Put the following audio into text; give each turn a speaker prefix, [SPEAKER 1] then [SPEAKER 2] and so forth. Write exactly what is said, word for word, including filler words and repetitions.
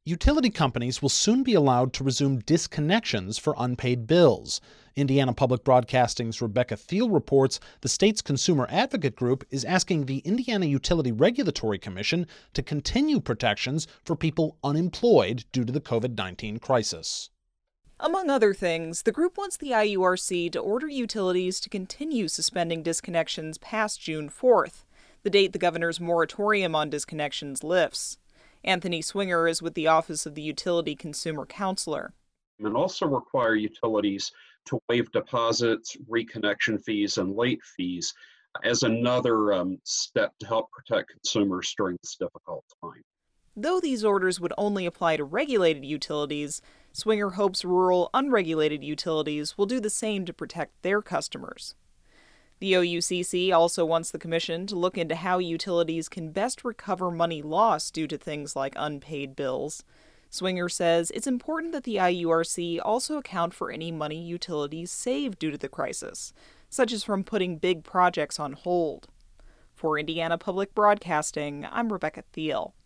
[SPEAKER 1] Utility companies will soon be allowed to resume disconnections for unpaid bills. Indiana Public Broadcasting's Rebecca Thiel reports the state's consumer advocate group is asking the Indiana Utility Regulatory Commission to continue protections for people unemployed due to the covid nineteen crisis.
[SPEAKER 2] Among other things, the group wants the I U R C to order utilities to continue suspending disconnections past June fourth, the date the governor's moratorium on disconnections lifts. Anthony Swinger is with the Office of the Utility Consumer Counselor.
[SPEAKER 3] And also require utilities to waive deposits, reconnection fees, and late fees as another um, step to help protect consumers during this difficult time.
[SPEAKER 2] Though these orders would only apply to regulated utilities, Swinger hopes rural, unregulated utilities will do the same to protect their customers. The O U C C also wants the Commission to look into how utilities can best recover money lost due to things like unpaid bills. Swinger says it's important that the I U R C also account for any money utilities saved due to the crisis, such as from putting big projects on hold. For Indiana Public Broadcasting, I'm Rebecca Thiel.